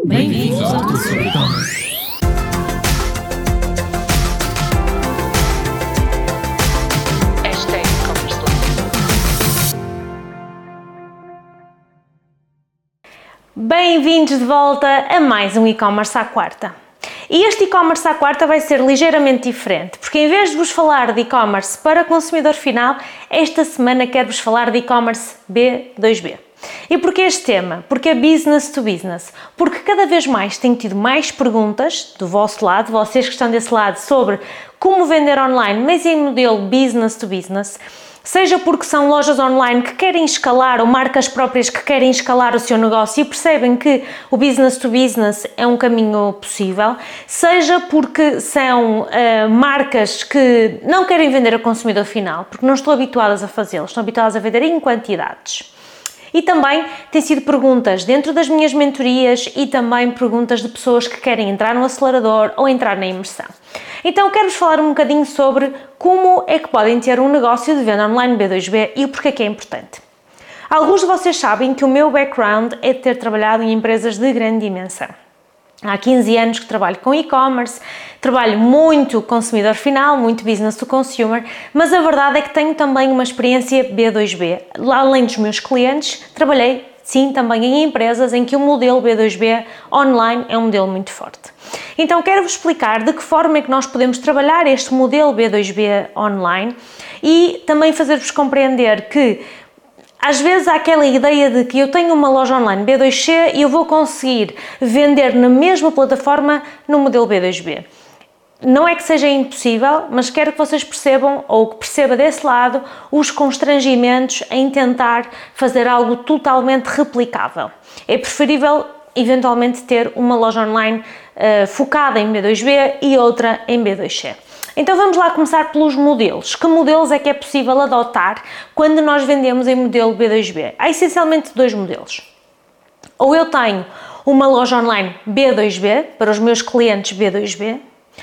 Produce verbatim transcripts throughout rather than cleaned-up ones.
Bem-vindos ao Tudo sobre E-Commerce. Bem-vindos de volta a mais um e-commerce à quarta. E este e-commerce à quarta vai ser ligeiramente diferente, porque em vez de vos falar de e-commerce para consumidor final, esta semana quero-vos falar de e-commerce B dois B. E porquê este tema? Porque é business to business. Porque cada vez mais tenho tido mais perguntas do vosso lado, vocês que estão desse lado, sobre como vender online, mas em modelo business to business. Seja porque são lojas online que querem escalar ou marcas próprias que querem escalar o seu negócio e percebem que o business to business é um caminho possível, seja porque são uh, marcas que não querem vender a consumidor final, porque não estão habituadas a fazê-lo, estão habituadas a vender em quantidades. E também têm sido perguntas dentro das minhas mentorias e também perguntas de pessoas que querem entrar no acelerador ou entrar na imersão. Então quero-vos falar um bocadinho sobre como é que podem ter um negócio de venda online B dois B e o porquê que é importante. Alguns de vocês sabem que o meu background é de ter trabalhado em empresas de grande dimensão. Há quinze anos que trabalho com e-commerce, trabalho muito consumidor final, muito business to consumer, mas a verdade é que tenho também uma experiência B dois B. Além dos meus clientes, trabalhei sim também em empresas em que o modelo B dois B online é um modelo muito forte. Então quero-vos explicar de que forma é que nós podemos trabalhar este modelo B dois B online e também fazer-vos compreender que às vezes há aquela ideia de que eu tenho uma loja online B dois C e eu vou conseguir vender na mesma plataforma no modelo B dois B. Não é que seja impossível, mas quero que vocês percebam, ou que perceba desse lado, os constrangimentos em tentar fazer algo totalmente replicável. É preferível, eventualmente, ter uma loja online uh, focada em B dois B e outra em B dois C. Então vamos lá começar pelos modelos. Que modelos é que é possível adotar quando nós vendemos em modelo B dois B? Há essencialmente dois modelos. Ou eu tenho uma loja online B dois B, para os meus clientes B dois B,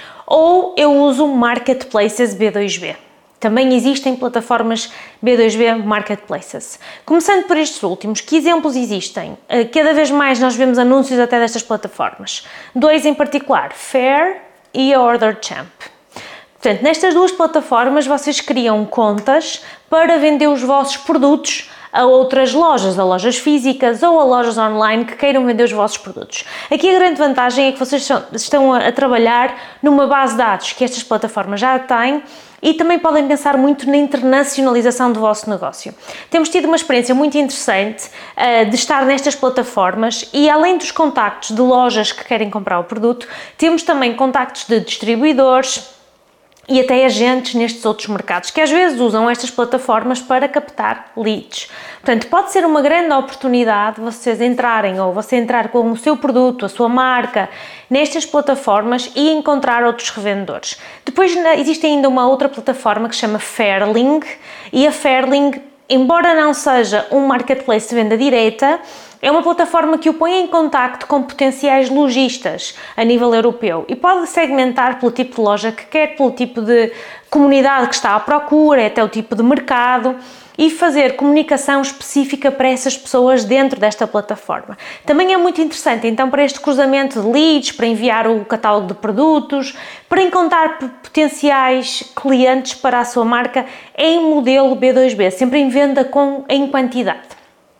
ou eu uso marketplaces B dois B. Também existem plataformas B dois B Marketplaces. Começando por estes últimos, que exemplos existem? Cada vez mais nós vemos anúncios até destas plataformas. Dois em particular, Faire e a OrderChamp. Portanto, nestas duas plataformas vocês criam contas para vender os vossos produtos a outras lojas, a lojas físicas ou a lojas online que queiram vender os vossos produtos. Aqui a grande vantagem é que vocês estão a trabalhar numa base de dados que estas plataformas já têm e também podem pensar muito na internacionalização do vosso negócio. Temos tido uma experiência muito interessante uh, de estar nestas plataformas e além dos contactos de lojas que querem comprar o produto, temos também contactos de distribuidores e até agentes nestes outros mercados, que às vezes usam estas plataformas para captar leads. Portanto, pode ser uma grande oportunidade vocês entrarem, ou você entrar com o seu produto, a sua marca, nestas plataformas e encontrar outros revendedores. Depois existe ainda uma outra plataforma que se chama Fairlink, e a Fairlink, embora não seja um marketplace de venda direta, é uma plataforma que o põe em contacto com potenciais lojistas a nível europeu e pode segmentar pelo tipo de loja que quer, pelo tipo de comunidade que está à procura, até o tipo de mercado e fazer comunicação específica para essas pessoas dentro desta plataforma. Também é muito interessante, então, para este cruzamento de leads, para enviar o catálogo de produtos, para encontrar potenciais clientes para a sua marca em modelo B dois B, sempre em venda com, em quantidade.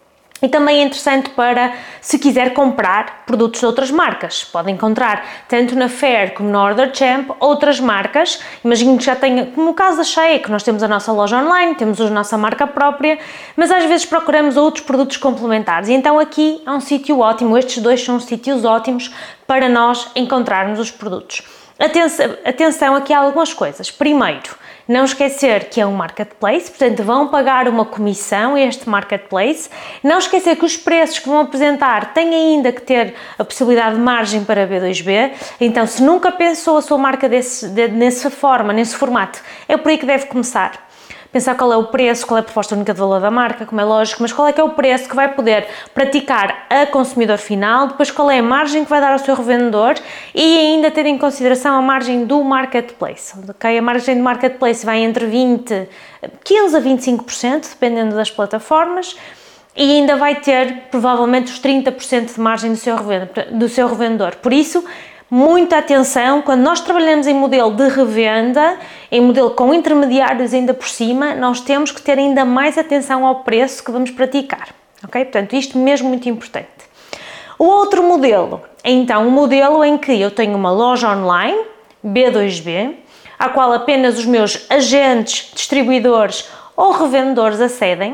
E também é interessante para, se quiser comprar produtos de outras marcas. Pode encontrar, tanto na Faire como na OrderChamp, outras marcas. Imagino que já tenha, como o caso da Shein, que nós temos a nossa loja online, temos a nossa marca própria, mas às vezes procuramos outros produtos complementares. E então aqui é um sítio ótimo, estes dois são sítios ótimos para nós encontrarmos os produtos. Atenção, atenção aqui a algumas coisas. Primeiro, não esquecer que é um marketplace, portanto vão pagar uma comissão a este marketplace. Não esquecer que os preços que vão apresentar têm ainda que ter a possibilidade de margem para B dois B. Então, se nunca pensou a sua marca desse, de, nessa forma, nesse formato, é por aí que deve começar. Pensar qual é o preço, qual é a proposta única de valor da marca, como é lógico, mas qual é que é o preço que vai poder praticar a consumidor final, depois qual é a margem que vai dar ao seu revendedor e ainda ter em consideração a margem do marketplace. Okay? A margem do marketplace vai entre vinte, quinze a vinte e cinco por cento, dependendo das plataformas, e ainda vai ter provavelmente os trinta por cento de margem do seu revendedor. Do seu revendedor. Por isso, muita atenção, quando nós trabalhamos em modelo de revenda, em modelo com intermediários ainda por cima, nós temos que ter ainda mais atenção ao preço que vamos praticar, ok? Portanto, isto mesmo muito importante. O outro modelo é então um modelo em que eu tenho uma loja online, B dois B, à qual apenas os meus agentes, distribuidores ou revendedores acedem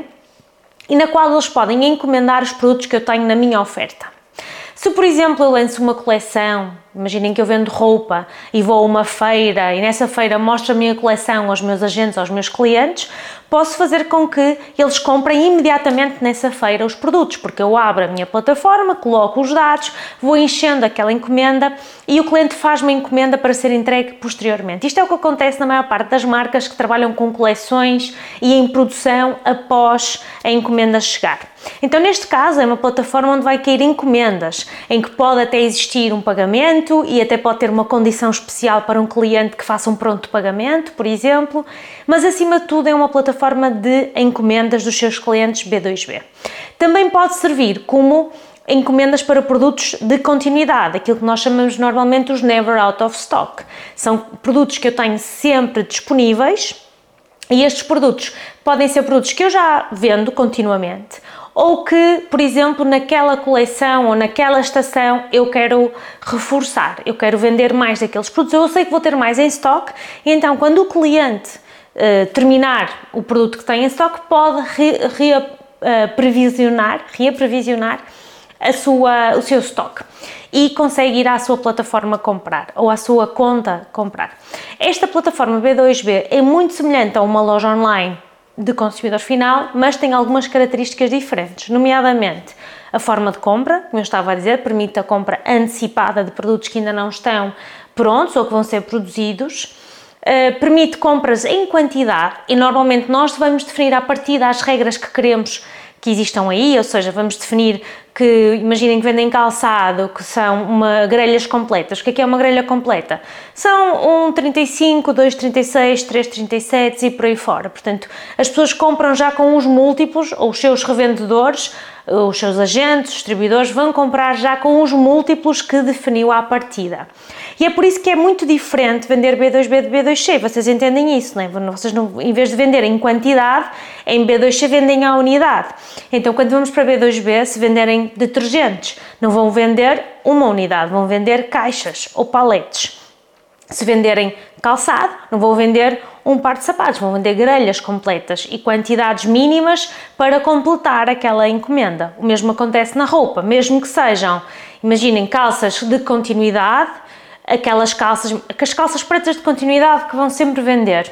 e na qual eles podem encomendar os produtos que eu tenho na minha oferta. Se, por exemplo, eu lanço uma coleção, imaginem que eu vendo roupa e vou a uma feira e nessa feira mostro a minha coleção aos meus agentes, aos meus clientes, posso fazer com que eles comprem imediatamente nessa feira os produtos, porque eu abro a minha plataforma, coloco os dados, vou enchendo aquela encomenda e o cliente faz uma encomenda para ser entregue posteriormente. Isto é o que acontece na maior parte das marcas que trabalham com coleções e em produção após a encomenda chegar. Então, neste caso, é uma plataforma onde vai cair encomendas, em que pode até existir um pagamento e até pode ter uma condição especial para um cliente que faça um pronto pagamento, por exemplo, mas acima de tudo é uma plataforma de encomendas dos seus clientes B dois B. Também pode servir como encomendas para produtos de continuidade, aquilo que nós chamamos normalmente os never out of stock. São produtos que eu tenho sempre disponíveis e estes produtos podem ser produtos que eu já vendo continuamente ou que, por exemplo, naquela coleção ou naquela estação eu quero reforçar, eu quero vender mais daqueles produtos, eu sei que vou ter mais em stock e então quando o cliente uh, terminar o produto que tem em stock pode re, re, uh, previsionar, reaprevisionar a sua, o seu stock e consegue ir à sua plataforma comprar ou à sua conta comprar. Esta plataforma B dois B é muito semelhante a uma loja online de consumidor final, mas tem algumas características diferentes, nomeadamente a forma de compra, como eu estava a dizer, permite a compra antecipada de produtos que ainda não estão prontos ou que vão ser produzidos, uh, permite compras em quantidade e normalmente nós vamos definir a partir das regras que queremos que existam aí, ou seja, vamos definir que, imaginem que vendem calçado, que são uma, grelhas completas. O que é que é uma grelha completa? São um trinta e cinco, dois trinta e seis, três trinta e sete e por aí fora. Portanto, as pessoas compram já com os múltiplos, ou os seus revendedores, os seus agentes, distribuidores, vão comprar já com os múltiplos que definiu à partida. E é por isso que é muito diferente vender B dois B de B dois C, vocês entendem isso, não é? Vocês, não, em vez de vender em quantidade, em B dois C vendem à unidade. Então, quando vamos para B dois B, se venderem detergentes, não vão vender uma unidade, vão vender caixas ou paletes. Se venderem calçado, não vão vender um par de sapatos, vão vender grelhas completas e quantidades mínimas para completar aquela encomenda. O mesmo acontece na roupa, mesmo que sejam, imaginem, calças de continuidade, aquelas calças, as calças pretas de continuidade que vão sempre vender.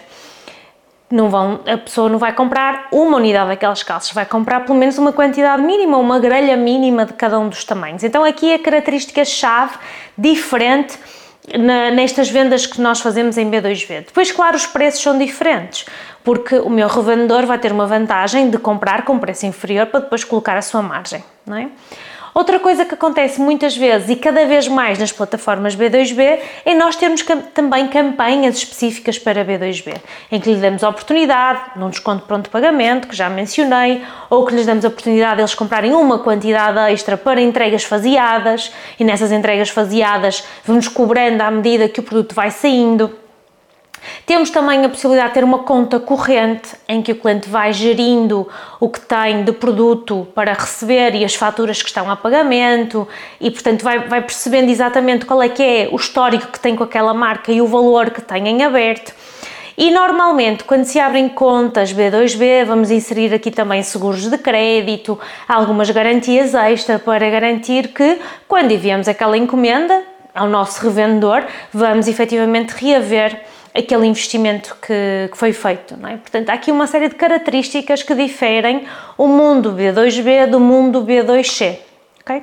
Não vão, a pessoa não vai comprar uma unidade daquelas calças, vai comprar pelo menos uma quantidade mínima, uma grelha mínima de cada um dos tamanhos. Então aqui a característica-chave diferente na, nestas vendas que nós fazemos em B dois B. Depois, claro, os preços são diferentes, porque o meu revendedor vai ter uma vantagem de comprar com preço inferior para depois colocar a sua margem, não é? Outra coisa que acontece muitas vezes e cada vez mais nas plataformas B dois B é nós termos também campanhas específicas para B dois B, em que lhe damos a oportunidade num desconto pronto de pagamento, que já mencionei, ou que lhes damos a oportunidade de eles comprarem uma quantidade extra para entregas faseadas e nessas entregas faseadas vamos cobrando à medida que o produto vai saindo. Temos também a possibilidade de ter uma conta corrente em que o cliente vai gerindo o que tem de produto para receber e as faturas que estão a pagamento e, portanto, vai, vai percebendo exatamente qual é que é o histórico que tem com aquela marca e o valor que tem em aberto. E normalmente, quando se abrem contas B dois B, vamos inserir aqui também seguros de crédito, algumas garantias extra para garantir que, quando enviamos aquela encomenda ao nosso revendedor, vamos efetivamente reaver aquele investimento que, que foi feito, não é? Portanto, há aqui uma série de características que diferem o mundo B dois B do mundo B dois C, ok?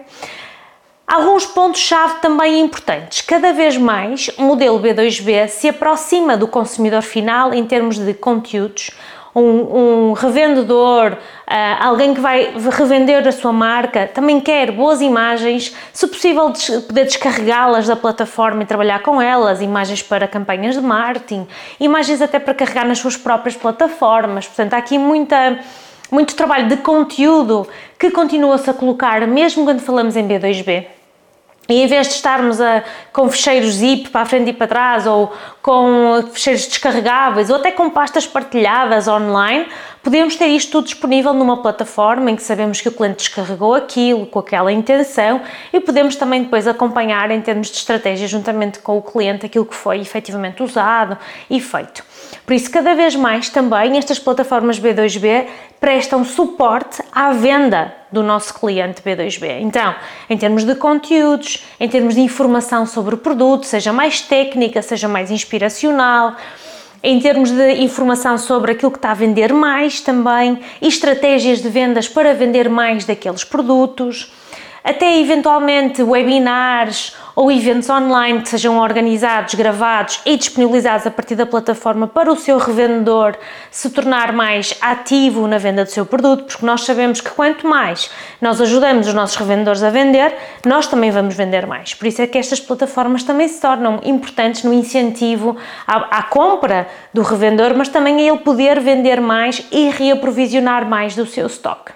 Alguns pontos-chave também importantes. Cada vez mais o modelo B dois B se aproxima do consumidor final em termos de conteúdos. Um, um revendedor, uh, alguém que vai revender a sua marca, também quer boas imagens, se possível des poder descarregá-las da plataforma e trabalhar com elas, imagens para campanhas de marketing, imagens até para carregar nas suas próprias plataformas. Portanto, há aqui muita muito trabalho de conteúdo que continua-se a colocar mesmo quando falamos em B dois B. E em vez de estarmos a, com fecheiros zip para a frente e para trás, ou com fecheiros descarregáveis, ou até com pastas partilhadas online, podemos ter isto tudo disponível numa plataforma em que sabemos que o cliente descarregou aquilo, com aquela intenção, e podemos também depois acompanhar em termos de estratégia, juntamente com o cliente, aquilo que foi efetivamente usado e feito. Por isso, cada vez mais também estas plataformas B dois B prestam suporte à venda do nosso cliente B dois B. Então, em termos de conteúdos, em termos de informação sobre o produto, seja mais técnica, seja mais inspiracional, em termos de informação sobre aquilo que está a vender mais também, e estratégias de vendas para vender mais daqueles produtos, até eventualmente webinars ou eventos online que sejam organizados, gravados e disponibilizados a partir da plataforma para o seu revendedor se tornar mais ativo na venda do seu produto, porque nós sabemos que quanto mais nós ajudamos os nossos revendedores a vender, nós também vamos vender mais. Por isso é que estas plataformas também se tornam importantes no incentivo à, à compra do revendedor, mas também a ele poder vender mais e reaprovisionar mais do seu estoque.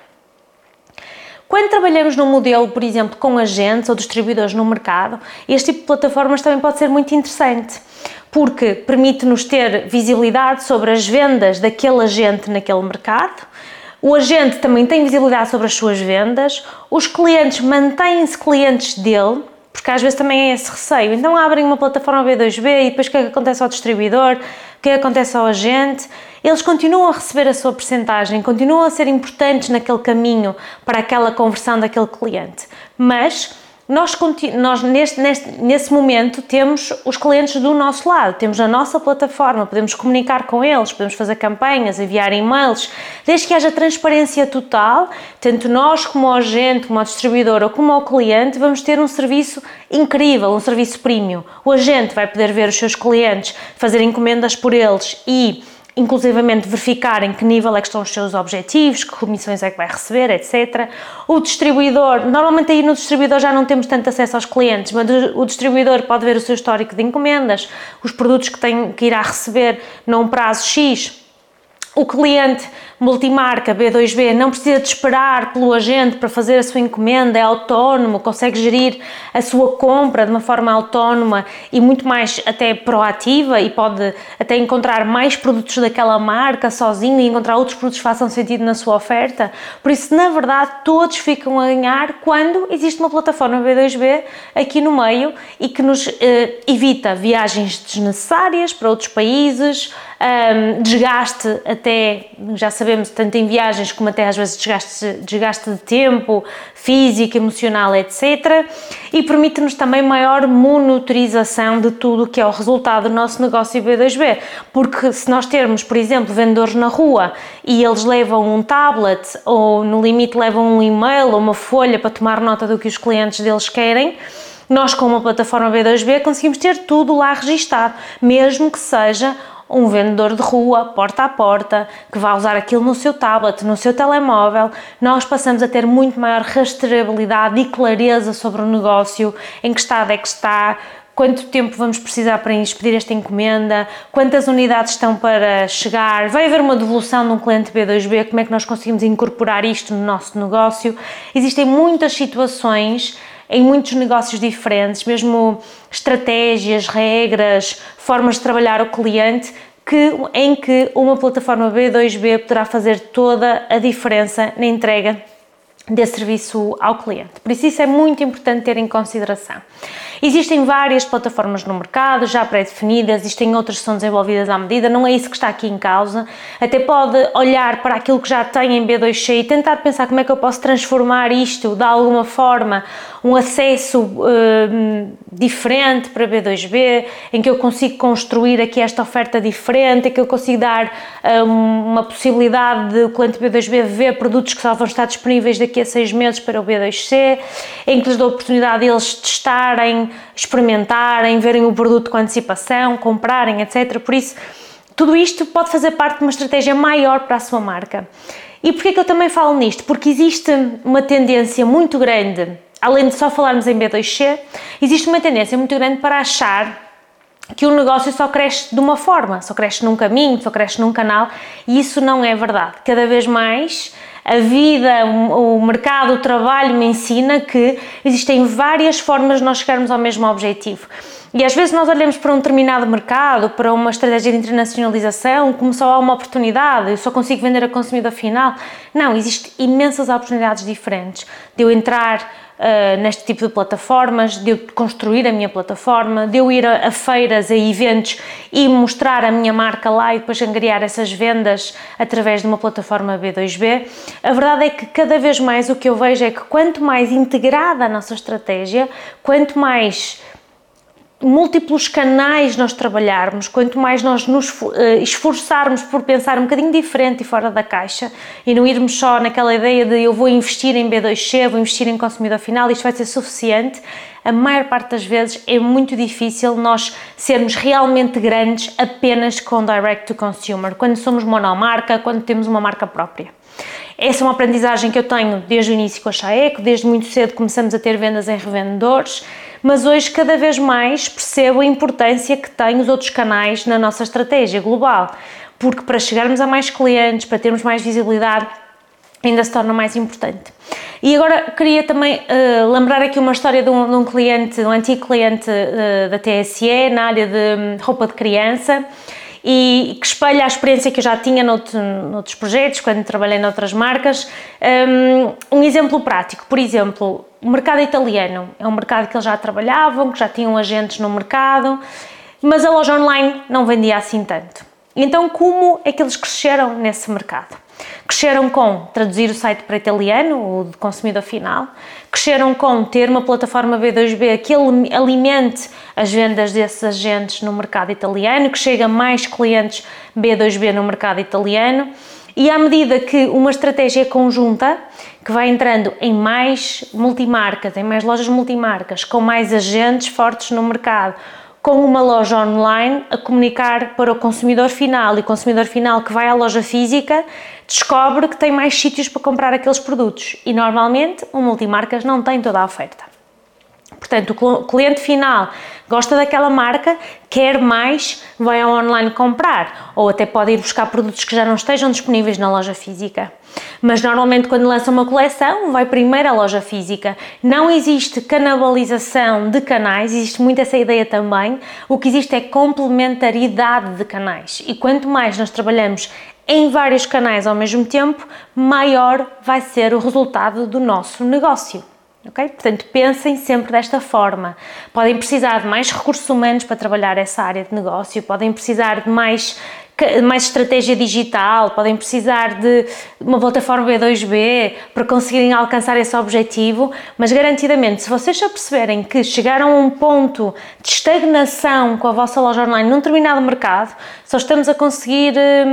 Quando trabalhamos num modelo, por exemplo, com agentes ou distribuidores no mercado, este tipo de plataformas também pode ser muito interessante, porque permite-nos ter visibilidade sobre as vendas daquele agente naquele mercado, o agente também tem visibilidade sobre as suas vendas, os clientes mantêm-se clientes dele, porque às vezes também é esse receio. Então abrem uma plataforma B dois B e depois o que é que acontece ao distribuidor, o que é que acontece ao agente? Eles continuam a receber a sua percentagem, continuam a ser importantes naquele caminho para aquela conversão daquele cliente. Mas nós, nós neste, neste, nesse momento temos os clientes do nosso lado, temos a nossa plataforma, podemos comunicar com eles, podemos fazer campanhas, enviar e-mails, desde que haja transparência total, tanto nós como o agente, como o distribuidor ou como o cliente, vamos ter um serviço incrível, um serviço premium. O agente vai poder ver os seus clientes, fazer encomendas por eles e inclusivamente verificar em que nível é que estão os seus objetivos, que comissões é que vai receber, etcétera. O distribuidor, normalmente aí no distribuidor já não temos tanto acesso aos clientes, mas o distribuidor pode ver o seu histórico de encomendas, os produtos que, tem, que irá receber num prazo X. O cliente multimarca B dois B não precisa de esperar pelo agente para fazer a sua encomenda, é autónomo, consegue gerir a sua compra de uma forma autónoma e muito mais até proativa e pode até encontrar mais produtos daquela marca sozinho e encontrar outros produtos que façam sentido na sua oferta. Por isso, na verdade, todos ficam a ganhar quando existe uma plataforma B dois B aqui no meio e que nos eh, evita viagens desnecessárias para outros países, um, desgaste até, já sabemos, tanto em viagens como até às vezes desgaste, desgaste de tempo, físico, emocional, etcétera. E permite-nos também maior monitorização de tudo o que é o resultado do nosso negócio B dois B, porque se nós termos, por exemplo, vendedores na rua e eles levam um tablet ou no limite levam um e-mail ou uma folha para tomar nota do que os clientes deles querem, nós com uma plataforma B dois B conseguimos ter tudo lá registado, mesmo que seja um vendedor de rua, porta a porta, que vai usar aquilo no seu tablet, no seu telemóvel, nós passamos a ter muito maior rastreabilidade e clareza sobre o negócio, em que estado é que está, quanto tempo vamos precisar para expedir esta encomenda, quantas unidades estão para chegar, vai haver uma devolução de um cliente B dois B, como é que nós conseguimos incorporar isto no nosso negócio. Existem muitas situações em muitos negócios diferentes, mesmo estratégias, regras, formas de trabalhar o cliente, que, em que uma plataforma B dois B poderá fazer toda a diferença na entrega desse serviço ao cliente. Por isso, isso é muito importante ter em consideração. Existem várias plataformas no mercado, já pré-definidas, existem outras que são desenvolvidas à medida, não é isso que está aqui em causa. Até pode olhar para aquilo que já tem em B dois C e tentar pensar como é que eu posso transformar isto de alguma forma, um acesso uh, diferente para B dois B, em que eu consigo construir aqui esta oferta diferente, em que eu consigo dar uh, uma possibilidade de o cliente B dois B ver produtos que só vão estar disponíveis daqui a seis meses para o B dois C, em que lhes dou a oportunidade de eles testarem, experimentarem, verem o produto com antecipação, comprarem, etcétera. Por isso, tudo isto pode fazer parte de uma estratégia maior para a sua marca. E porquê que eu também falo nisto? Porque existe uma tendência muito grande, além de só falarmos em B dois C, existe uma tendência muito grande para achar que o negócio só cresce de uma forma, só cresce num caminho, só cresce num canal, e isso não é verdade. Cada vez mais a vida, o mercado, o trabalho me ensina que existem várias formas de nós chegarmos ao mesmo objetivo. E às vezes nós olhamos para um determinado mercado, para uma estratégia de internacionalização, como só há uma oportunidade, eu só consigo vender a consumidor final. Não, existem imensas oportunidades diferentes de eu entrar uh, neste tipo de plataformas, de eu construir a minha plataforma, de eu ir a, a feiras, a eventos e mostrar a minha marca lá e depois angariar essas vendas através de uma plataforma B dois B. A verdade é que cada vez mais o que eu vejo é que quanto mais integrada a nossa estratégia, quanto mais múltiplos canais nós trabalharmos, quanto mais nós nos esforçarmos por pensar um bocadinho diferente e fora da caixa e não irmos só naquela ideia de eu vou investir em B dois C, vou investir em consumidor final, isto vai ser suficiente, a maior parte das vezes é muito difícil nós sermos realmente grandes apenas com direct to consumer, quando somos monomarca, quando temos uma marca própria. Essa é uma aprendizagem que eu tenho desde o início com a Chaeco, desde muito cedo começamos a ter vendas em revendedores, mas hoje cada vez mais percebo a importância que têm os outros canais na nossa estratégia global, porque para chegarmos a mais clientes, para termos mais visibilidade, ainda se torna mais importante. E agora queria também uh, lembrar aqui uma história de um, de um cliente, um antigo cliente uh, da T S E, na área de roupa de criança, e que espelha a experiência que eu já tinha noutro, noutros projetos, quando trabalhei noutras marcas. Um, um exemplo prático, por exemplo, o mercado italiano, é um mercado que eles já trabalhavam, que já tinham agentes no mercado, mas a loja online não vendia assim tanto. Então, como é que eles cresceram nesse mercado? Cresceram com traduzir o site para italiano, o de consumidor final, cresceram com ter uma plataforma B dois B que alimente as vendas desses agentes no mercado italiano, que chega a mais clientes B dois B no mercado italiano, e à medida que uma estratégia conjunta, que vai entrando em mais multimarcas, em mais lojas multimarcas, com mais agentes fortes no mercado, com uma loja online a comunicar para o consumidor final, e o consumidor final que vai à loja física descobre que tem mais sítios para comprar aqueles produtos, e normalmente o multimarcas não tem toda a oferta. Portanto, o cliente final gosta daquela marca, quer mais, vai ao online comprar, ou até pode ir buscar produtos que já não estejam disponíveis na loja física. Mas normalmente quando lança uma coleção, vai primeiro à loja física. Não existe canibalização de canais, existe muito essa ideia também. O que existe é complementaridade de canais. E quanto mais nós trabalhamos em vários canais ao mesmo tempo, maior vai ser o resultado do nosso negócio. Okay? Portanto, pensem sempre desta forma. Podem precisar de mais recursos humanos para trabalhar essa área de negócio, podem precisar de mais, mais estratégia digital, podem precisar de uma plataforma B dois B para conseguirem alcançar esse objetivo, mas garantidamente, se vocês já perceberem que chegaram a um ponto de estagnação com a vossa loja online num determinado mercado, só estamos a conseguir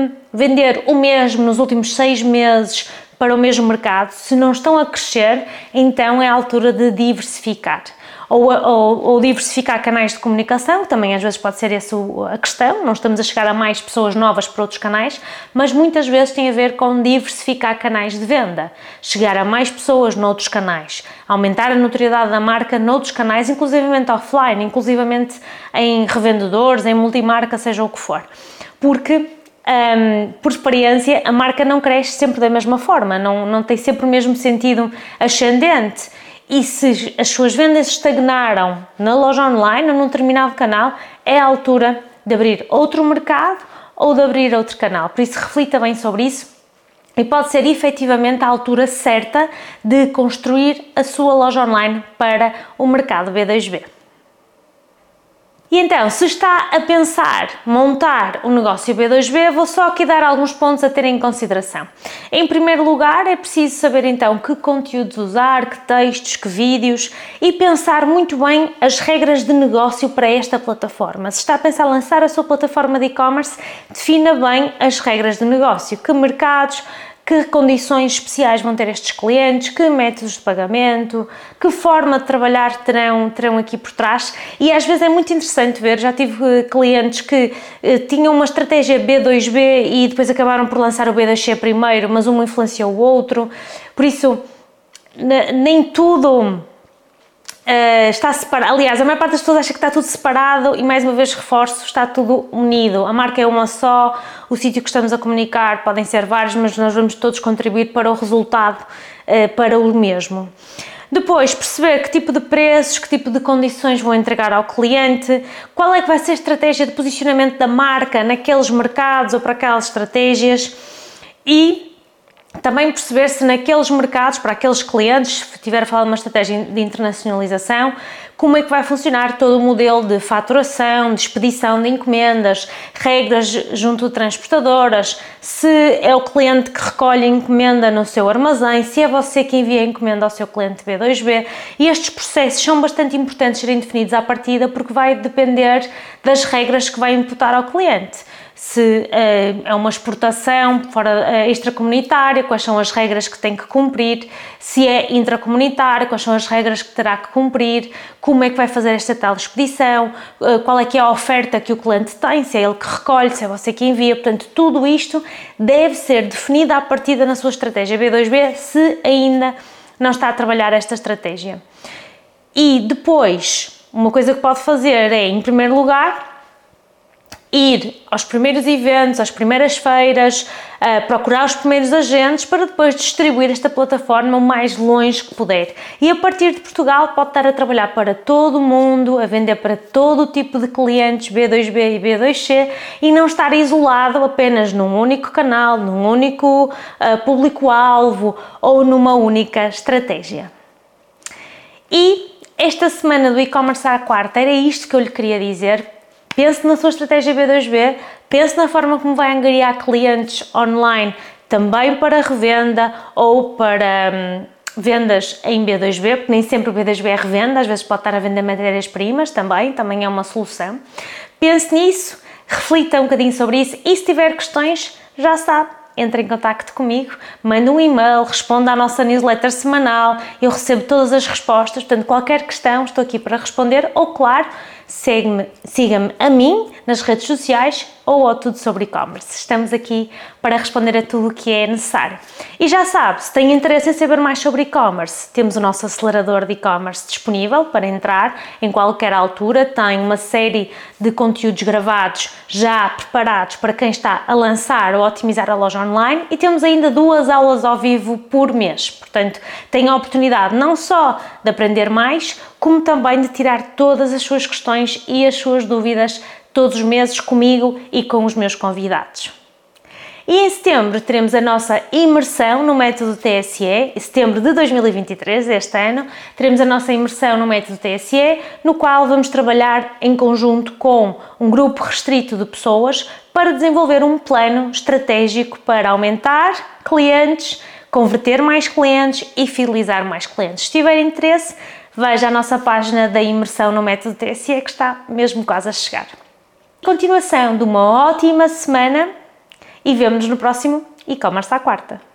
vender o mesmo nos últimos seis meses para o mesmo mercado, se não estão a crescer, então é a altura de diversificar. Ou, ou, ou diversificar canais de comunicação, que também às vezes pode ser essa a questão, não estamos a chegar a mais pessoas novas para outros canais, mas muitas vezes tem a ver com diversificar canais de venda, chegar a mais pessoas noutros canais, aumentar a notoriedade da marca noutros canais, inclusivamente offline, inclusivamente em revendedores, em multimarca, seja o que for. Porque Um, por experiência, a marca não cresce sempre da mesma forma, não, não tem sempre o mesmo sentido ascendente, e se as suas vendas estagnaram na loja online ou num determinado canal, é a altura de abrir outro mercado ou de abrir outro canal. Por isso, reflita bem sobre isso, e pode ser efetivamente a altura certa de construir a sua loja online para o mercado B dois B. E então, se está a pensar montar um negócio B dois B, vou só aqui dar alguns pontos a ter em consideração. Em primeiro lugar, é preciso saber então que conteúdos usar, que textos, que vídeos, e pensar muito bem as regras de negócio para esta plataforma. Se está a pensar lançar a sua plataforma de e-commerce, defina bem as regras de negócio, que mercados, que condições especiais vão ter estes clientes, que métodos de pagamento, que forma de trabalhar terão, terão aqui por trás. E às vezes é muito interessante ver, já tive clientes que eh, tinham uma estratégia B dois B e depois acabaram por lançar o B dois C primeiro, mas um influenciou o outro. Por isso, nem tudo Uh, está separado. Aliás, a maior parte das pessoas acha que está tudo separado e, mais uma vez, reforço, está tudo unido. A marca é uma só, o sítio que estamos a comunicar podem ser vários, mas nós vamos todos contribuir para o resultado, uh, para o mesmo. Depois, perceber que tipo de preços, que tipo de condições vão entregar ao cliente, qual é que vai ser a estratégia de posicionamento da marca naqueles mercados ou para aquelas estratégias e também perceber se naqueles mercados, para aqueles clientes, se tiver a falar de uma estratégia de internacionalização, como é que vai funcionar todo o modelo de faturação, de expedição de encomendas, regras junto de transportadoras, se é o cliente que recolhe a encomenda no seu armazém, se é você que envia a encomenda ao seu cliente B dois B. E estes processos são bastante importantes serem definidos à partida porque vai depender das regras que vai imputar ao cliente. Se uh, é uma exportação fora uh, extracomunitária, quais são as regras que tem que cumprir, se é intracomunitária, quais são as regras que terá que cumprir, como é que vai fazer esta tal expedição, uh, qual é que é a oferta que o cliente tem, se é ele que recolhe, se é você que envia, portanto tudo isto deve ser definido à partida na sua estratégia B dois B, se ainda não está a trabalhar esta estratégia. E depois, uma coisa que pode fazer é, em primeiro lugar, ir aos primeiros eventos, às primeiras feiras, uh, procurar os primeiros agentes para depois distribuir esta plataforma o mais longe que puder. E a partir de Portugal pode estar a trabalhar para todo o mundo, a vender para todo o tipo de clientes B dois B e B dois C e não estar isolado apenas num único canal, num único uh, público-alvo ou numa única estratégia. E esta semana do e-commerce à quarta era isto que eu lhe queria dizer. Pense na sua estratégia B dois B, pense na forma como vai angariar clientes online também para revenda ou para hum, vendas em B dois B, porque nem sempre o B dois B é revenda, às vezes pode estar a vender matérias-primas também, também é uma solução. Pense nisso, reflita um bocadinho sobre isso e se tiver questões, já sabe, entre em contacto comigo, manda um e-mail, responda à nossa newsletter semanal, eu recebo todas as respostas, portanto qualquer questão estou aqui para responder ou, claro, siga-me, siga-me a mim nas redes sociais ou ao Tudo Sobre E-Commerce. Estamos aqui para responder a tudo o que é necessário. E já sabe, se tem interesse em saber mais sobre e-commerce, temos o nosso acelerador de e-commerce disponível para entrar em qualquer altura. Tem uma série de conteúdos gravados já preparados para quem está a lançar ou otimizar a loja online e temos ainda duas aulas ao vivo por mês. Portanto, tem a oportunidade não só de aprender mais, como também de tirar todas as suas questões e as suas dúvidas todos os meses comigo e com os meus convidados. E em setembro teremos a nossa imersão no método T S E, em setembro de dois mil e vinte e três, este ano, teremos a nossa imersão no método T S E, no qual vamos trabalhar em conjunto com um grupo restrito de pessoas para desenvolver um plano estratégico para aumentar clientes, converter mais clientes e fidelizar mais clientes. Se tiver interesse, veja a nossa página da imersão no método T S E, que está mesmo quase a chegar. Continuação de uma ótima semana e vemo-nos no próximo e-commerce à quarta.